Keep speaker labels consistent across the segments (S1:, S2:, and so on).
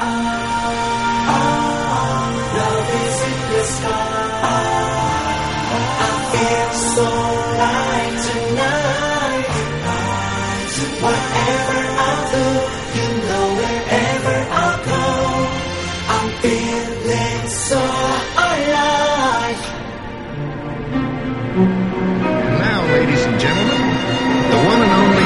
S1: Love is in the sky. I feel so light tonight. Whatever I do, you know wherever I go, I'm feeling so alive.
S2: And now, ladies and gentlemen, the one and only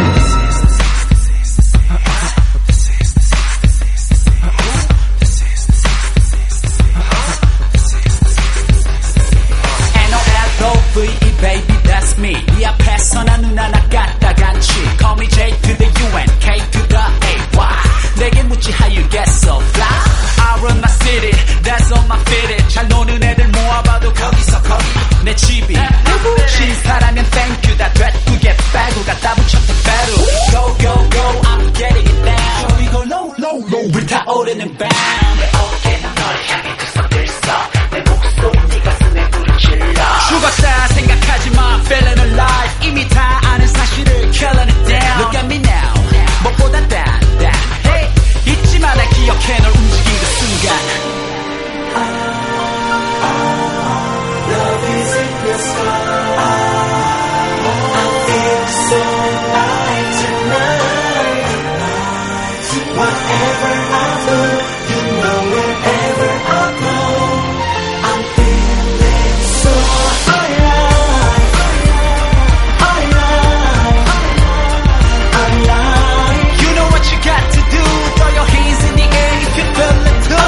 S3: baby, that's me. 네 앞에서 난 눈 하나 까딱한치. Call me J to the UN, K to the A-Y. 내게 묻지 how you get so fly. I run my city, that's on my fitted. 잘 노는 애들 모아봐도 거기서 거기 내 집이 신사라면 thank you. 다 되게 빼고 갖다 붙였대 배로. Go go go, I'm getting it down. 저리 go low low low, 불타오르는 밤. 내 어깨는 너를 향해 두 손 들썩. 내 목소리 네 가슴에 부르질러. 죽었다 생각하지 마, feeling alive. 이미 다 아는 사실을 killing it down. Look at me now, 무엇보다 hey, 잊지 마, 날 기억해 널 움직인 그 순간.
S1: Love is in the sky. I feel so light tonight. Whatever I do, you know wherever I go, I'm feeling so alive.
S3: You know what you got to do, throw your hands in the air if you feel it too.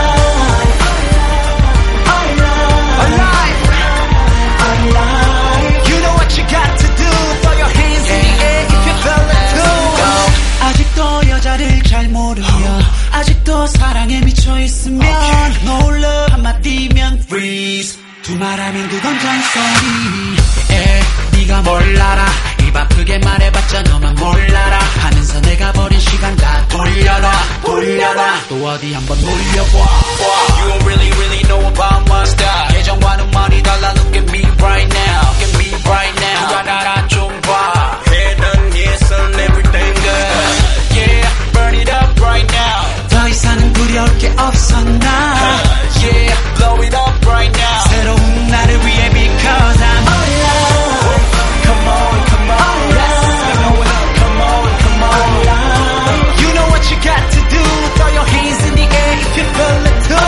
S3: Alive. You know what you got to do, throw your hands in the air if you feel it too. 아직도 여자를 잘 모르면, 아직도 사랑에 미쳐 있으면, no love 한마디면 freeze. 두 말하면 그건 잔소리. 네가 뭘 알아? 입 아프게 말해봤자 너만 몰라라. 하면서 내가 버린 시간 다 돌려라 또 어디 한번 놀려봐. You don't really know about my style. 예전과는 많이 달라. Look at me right now. 누가 나라 좀 봐. Head on yes on everything good. Yeah, burn it up right now. 더 이상은 두려울 게 없어 나. Yeah, blow it up right now. 새로운 나를 위해 because I'm alive. Come on, yes, blow it up. Come on. You know what you got to do. Throw your hands in the air if you feel it too.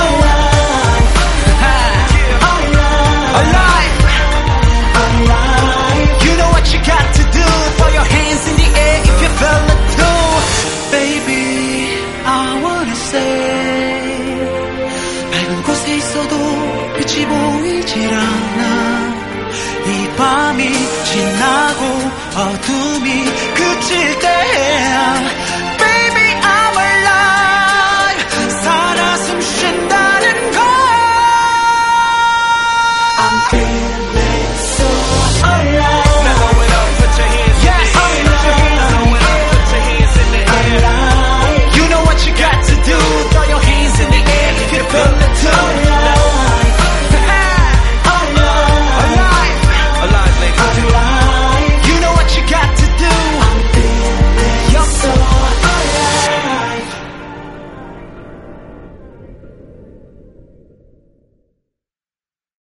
S3: Alive. You know what you got to do. Throw your hands in the air if you feel it too. Baby, I wanna say, 밝은 곳에 있어도 빛이 보이질 않아. 이 밤이 지나고 어둠이 그칠 때야